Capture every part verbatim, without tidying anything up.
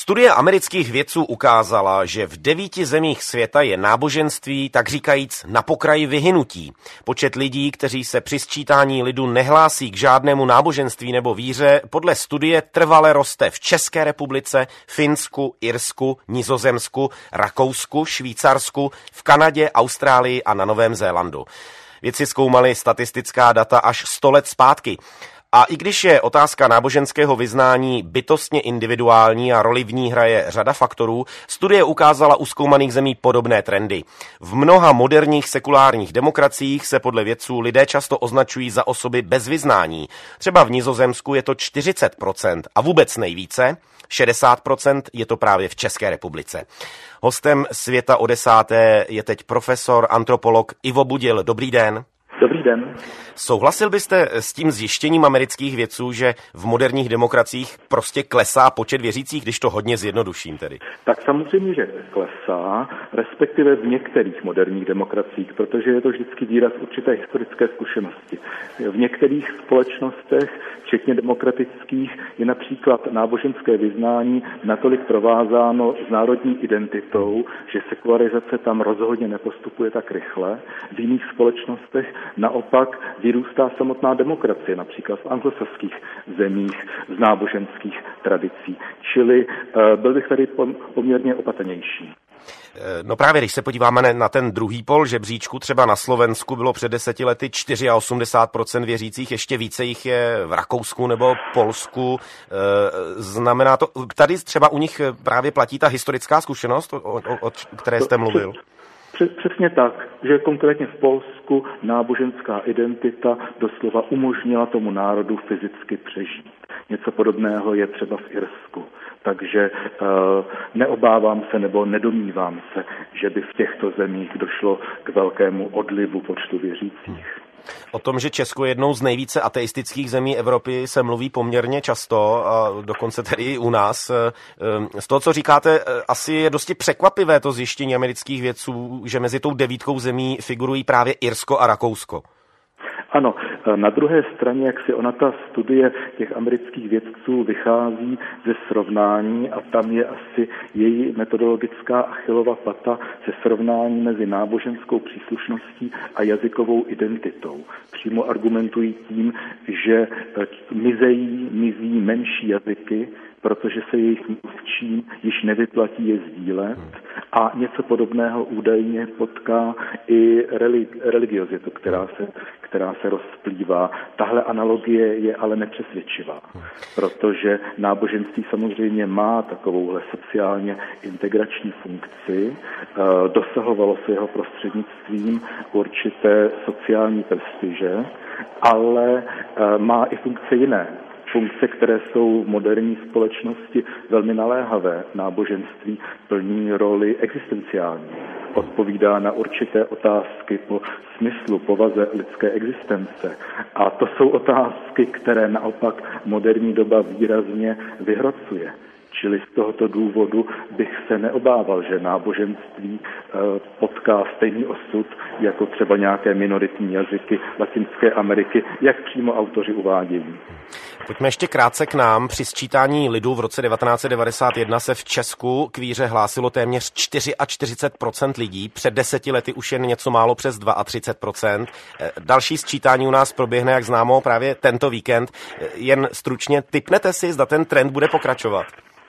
Studie amerických vědců ukázala, že v devíti zemích světa je náboženství, tak říkajíc, na pokraji vyhynutí. Počet lidí, kteří se při sčítání lidu nehlásí k žádnému náboženství nebo víře, podle studie trvale roste v České republice, Finsku, Irsku, Nizozemsku, Rakousku, Švýcarsku, v Kanadě, Austrálii a na Novém Zélandu. Vědci zkoumali statistická data až sto let zpátky. A i když je otázka náboženského vyznání bytostně individuální a roli v ní hraje řada faktorů, studie ukázala u zkoumaných zemí podobné trendy. V mnoha moderních sekulárních demokraciích se podle vědců lidé často označují za osoby bez vyznání. Třeba v Nizozemsku je to čtyřicet procent a vůbec nejvíce, šedesát procent je to právě v České republice. Hostem Světa o desáté je teď profesor, antropolog Ivo Budil. Dobrý den. Dobrý den. Souhlasil byste s tím zjištěním amerických vědců, že v moderních demokraciích prostě klesá počet věřících, když to hodně zjednoduším tedy? Tak samozřejmě, že klesá, respektive v některých moderních demokraciích, protože je to vždycky výraz určité historické zkušenosti. V některých společnostech, včetně demokratických, je například náboženské vyznání natolik provázáno s národní identitou, že sekularizace tam rozhodně nepostupuje tak rychle. V jiných společnostech naopak vyrůstá samotná demokracie, například v anglosaských zemích z náboženských tradicí. Čili byl bych tady poměrně opatrnější. No právě, když se podíváme na ten druhý pol žebříčku, třeba na Slovensku bylo před deseti lety osmdesát čtyři procent věřících, ještě více jich je v Rakousku nebo Polsku. Znamená to, tady třeba u nich právě platí ta historická zkušenost, o, o, o které jste mluvil? Přesně tak, že konkrétně v Polsku náboženská identita doslova umožnila tomu národu fyzicky přežít. Něco podobného je třeba v Irsku. Takže uh, neobávám se nebo nedomnívám se, že by v těchto zemích došlo k velkému odlivu počtu věřících. O tom, že Česko je jednou z nejvíce ateistických zemí Evropy, se mluví poměrně často, a dokonce tedy i u nás. Z toho, co říkáte, asi je dosti překvapivé to zjištění amerických vědců, že mezi tou devítkou zemí figurují právě Irsko a Rakousko. Ano, na druhé straně, jak si ona ta studie těch amerických vědců vychází ze srovnání a tam je asi její metodologická Achillova pata ze srovnání mezi náboženskou příslušností a jazykovou identitou. Přímo argumentují tím, že mizejí, mizí menší jazyky, protože se jejich mluvčím již nevyplatí je sdílet a něco podobného údajně potká i religi- religiozitu, která se, která se rozplývá. Tahle analogie je ale nepřesvědčivá, protože náboženství samozřejmě má takovouhle sociálně integrační funkci, dosahovalo se jeho prostřednictvím určité sociální prestiže, ale má i funkce jiné. Funkce, které jsou v moderní společnosti velmi naléhavé. Náboženství plní roli existenciální. Odpovídá na určité otázky po smyslu, povaze lidské existence. A to jsou otázky, které naopak moderní doba výrazně vyhrocuje. Čili z tohoto důvodu bych se neobával, že náboženství potká stejný osud jako třeba nějaké minoritní jazyky Latinské Ameriky, jak přímo autoři uvádějí. Pojďme ještě krátce k nám. Při sčítání lidu v roce devatenáct set devadesát jedna se v Česku k víře hlásilo téměř čtyřicet čtyři procent lidí. Před deseti lety už jen něco málo přes třicet dva procent. Další sčítání u nás proběhne, jak známo, právě tento víkend. Jen stručně tipnete si, zda ten trend bude pokračovat?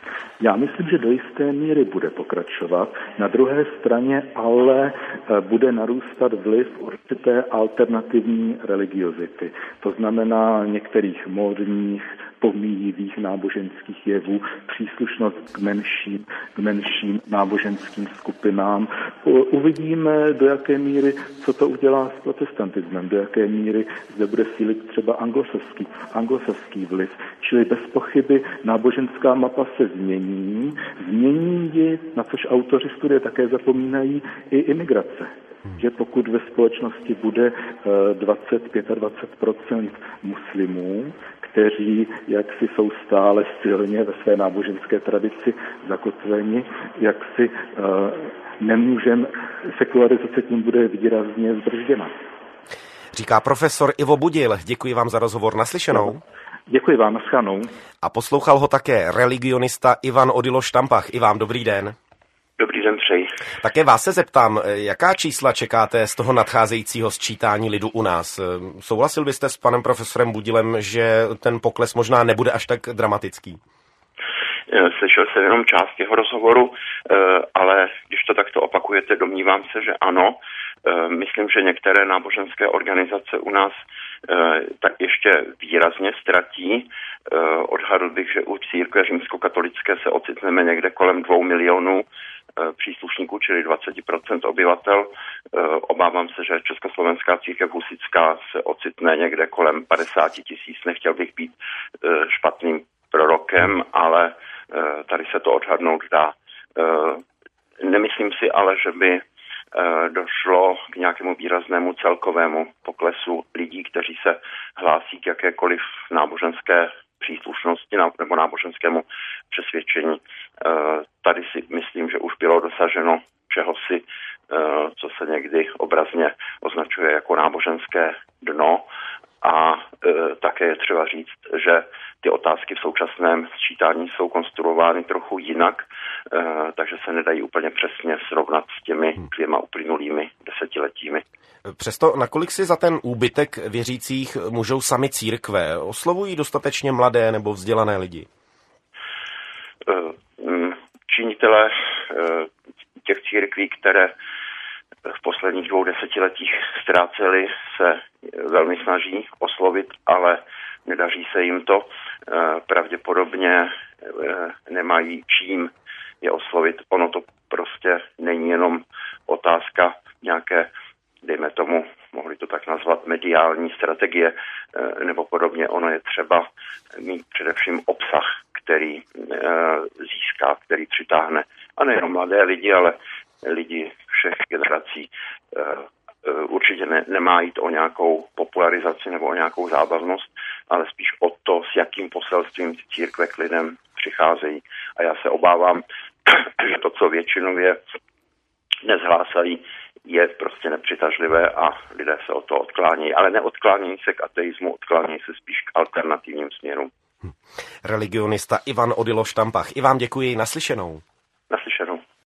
Já myslím, že do jisté míry bude pokračovat. Na druhé straně ale bude narůstat vliv určité alternativní religiozity. To znamená některých módních, pomíjivých náboženských jevů, příslušnost k menším, k menším náboženským skupinám. Uvidíme, do jaké míry, co to udělá s protestantismem, do jaké míry zde bude sílit třeba anglosaský, anglosaský vliv. Čili bez pochyby náboženská mapa se změní, změní ji, na což autoři studie také zapomínají, i imigrace. Že pokud ve společnosti bude dvacet až dvacet pět procent muslimů, kteří jaksi jsou stále silně ve své náboženské tradici zakotveni, jaksi uh, nemůžeme, sekularizace tím bude výrazně zdržděna. Říká profesor Ivo Budil. Děkuji vám za rozhovor. Naslyšenou. Děkuji vám, naschledanou. A poslouchal ho také religionista Ivan Odilo Štampach. I vám dobrý den. Dobrý den, přeji. Také vás se zeptám, jaká čísla čekáte z toho nadcházejícího sčítání lidu u nás? Souhlasil byste s panem profesorem Budilem, že ten pokles možná nebude až tak dramatický? Slyšel jsem jenom část jeho rozhovoru, ale když to takto opakujete, domnívám se, že ano. Myslím, že některé náboženské organizace u nás tak ještě výrazně ztratí. Odhadl bych, že u církve římskokatolické se ocitneme někde kolem dvou milionů příslušníků, čili dvacet procent obyvatel. Obávám se, že Československá církev husitská se ocitne někde kolem padesát tisíc. Nechtěl bych být špatným prorokem, ale tady se to odhadnout dá. Nemyslím si ale, že by došlo k nějakému výraznému celkovému poklesu lidí, kteří se hlásí k jakékoliv náboženské příslušnosti nebo náboženskému přesvědčení. Tady si myslím, že už bylo dosaženo čehosi, co se někdy obrazně označuje jako náboženské dno. A e, také je třeba říct, že ty otázky v současném sčítání jsou konstruovány trochu jinak, e, takže se nedají úplně přesně srovnat s těmi dvěma uplynulými desetiletími. Přesto nakolik si za ten úbytek věřících můžou sami církve? Oslovují dostatečně mladé nebo vzdělané lidi? E, činitelé e, těch církví, které v posledních dvou desetiletích ztráceli, se velmi snaží oslovit, ale nedaří se jim to. Pravděpodobně nemají čím je oslovit. Ono to prostě není jenom otázka nějaké, dejme tomu, mohli to tak nazvat, mediální strategie nebo podobně. Ono je třeba mít především obsah, který získá, který přitáhne. A nejenom mladé lidi, ale lidi všech generací. Určitě ne, nemá jít o nějakou popularizaci nebo o nějakou zábavnost, ale spíš o to, s jakým poselstvím církve k lidem přicházejí. A já se obávám, že to, co většinově nezhlásají, je prostě nepřitažlivé a lidé se o to odklání. Ale neodklání se k ateismu, odklání se spíš k alternativním směrům. Religionista Ivan Odilo Štampach. I vám děkuji, naslyšenou. Naslyšenou.